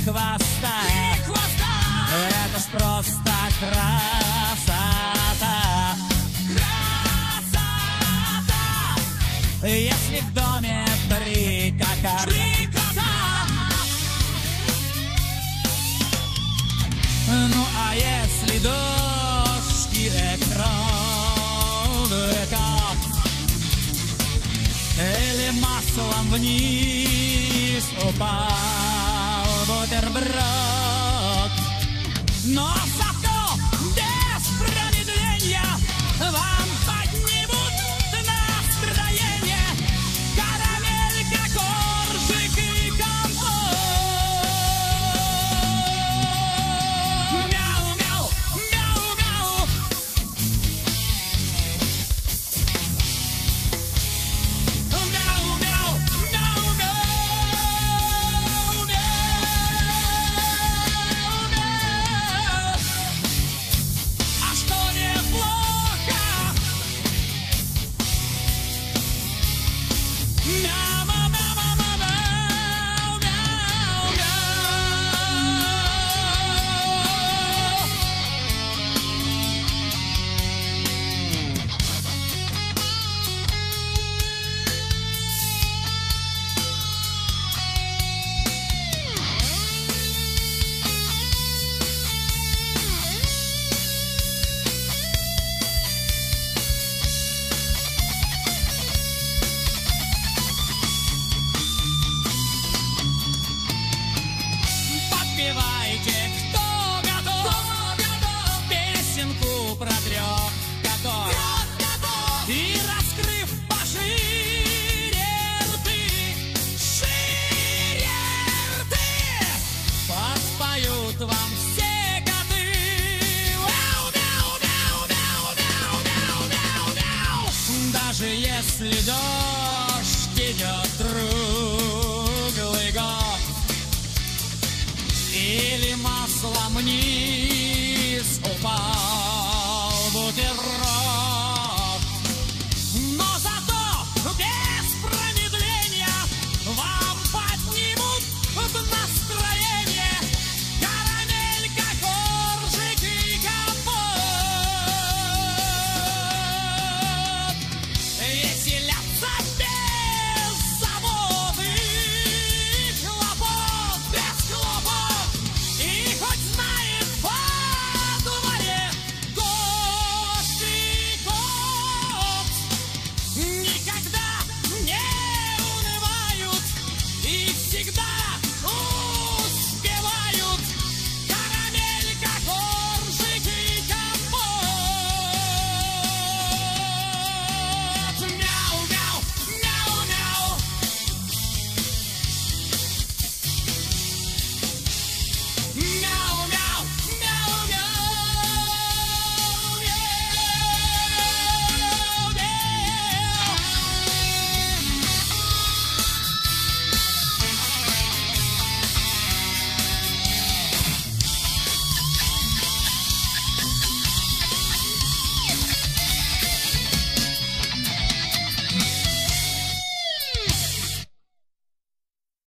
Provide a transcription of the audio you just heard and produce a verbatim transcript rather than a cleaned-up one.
хвоста. Это ж просто красота. Красота! Если в доме три кота, Три кота! ну а если дождь электроника или маслом вниз упал бутерброд, но зато без промедления вам поднимут настроение карамелька, коржик и компот. Мяу-мяу! Мяу-мяу! Мяу-мяу! Мяу-мяу! А что неплохо? Подпевайте, кто готов, песенку про трех котов. И раскрыв пошире рты, шире рты, подпоют вам все коты. Мяу, мяу, мяу, мяу, мяу, мяу, мяу, мяу. Даже если дождь идет круглый год или